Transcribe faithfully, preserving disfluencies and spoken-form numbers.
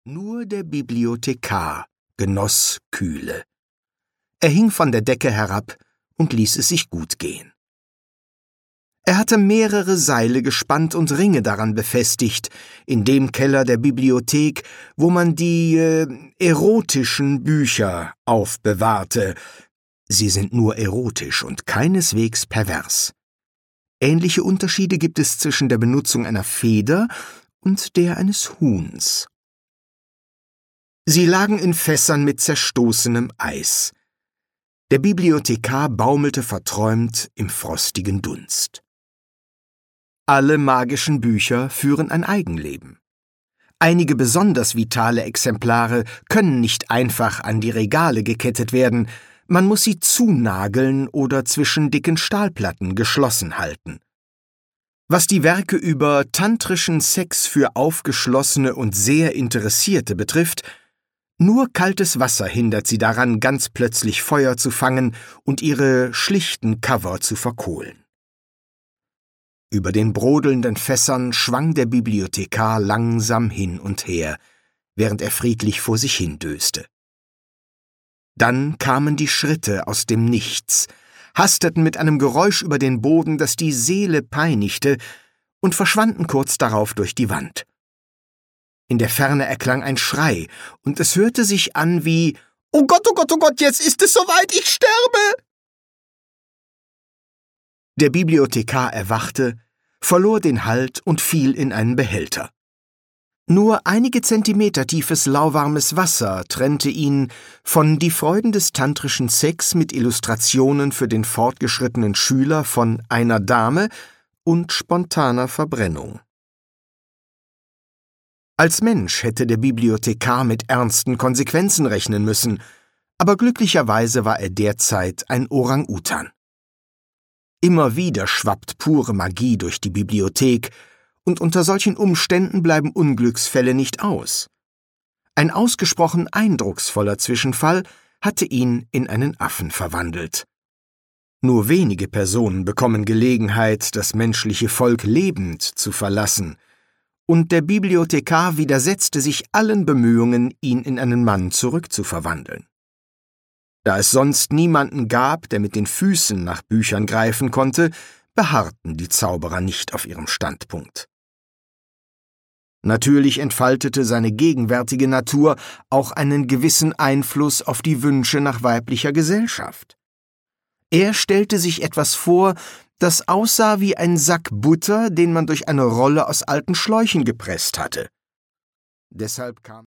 Nur der Bibliothekar genoss Kühle. Er hing von der Decke herab und ließ es sich gut gehen. Er hatte mehrere Seile gespannt und Ringe daran befestigt, in dem Keller der Bibliothek, wo man die äh, erotischen Bücher aufbewahrte. Sie sind nur erotisch und keineswegs pervers. Ähnliche Unterschiede gibt es zwischen der Benutzung einer Feder und der eines Huhns. Sie lagen in Fässern mit zerstoßenem Eis. Der Bibliothekar baumelte verträumt im frostigen Dunst. Alle magischen Bücher führen ein Eigenleben. Einige besonders vitale Exemplare können nicht einfach an die Regale gekettet werden, man muss sie zunageln oder zwischen dicken Stahlplatten geschlossen halten. Was die Werke über tantrischen Sex für Aufgeschlossene und sehr Interessierte betrifft, nur kaltes Wasser hindert sie daran, ganz plötzlich Feuer zu fangen und ihre schlichten Cover zu verkohlen. Über den brodelnden Fässern schwang der Bibliothekar langsam hin und her, während er friedlich vor sich hindöste. Dann kamen die Schritte aus dem Nichts, hasteten mit einem Geräusch über den Boden, das die Seele peinigte, und verschwanden kurz darauf durch die Wand. In der Ferne erklang ein Schrei, und es hörte sich an wie »Oh Gott, oh Gott, oh Gott, jetzt ist es soweit, ich sterbe!« Der Bibliothekar erwachte, verlor den Halt und fiel in einen Behälter. Nur einige Zentimeter tiefes lauwarmes Wasser trennte ihn von Die Freuden des tantrischen Sex mit Illustrationen für den fortgeschrittenen Schüler von einer Dame und spontaner Verbrennung. Als Mensch hätte der Bibliothekar mit ernsten Konsequenzen rechnen müssen, aber glücklicherweise war er derzeit ein Orang-Utan. Immer wieder schwappt pure Magie durch die Bibliothek, und unter solchen Umständen bleiben Unglücksfälle nicht aus. Ein ausgesprochen eindrucksvoller Zwischenfall hatte ihn in einen Affen verwandelt. Nur wenige Personen bekommen Gelegenheit, das menschliche Volk lebend zu verlassen, und der Bibliothekar widersetzte sich allen Bemühungen, ihn in einen Mann zurückzuverwandeln. Da es sonst niemanden gab, der mit den Füßen nach Büchern greifen konnte, beharrten die Zauberer nicht auf ihrem Standpunkt. Natürlich entfaltete seine gegenwärtige Natur auch einen gewissen Einfluss auf die Wünsche nach weiblicher Gesellschaft. Er stellte sich etwas vor, das aussah wie ein Sack Butter, den man durch eine Rolle aus alten Schläuchen gepresst hatte. Deshalb kam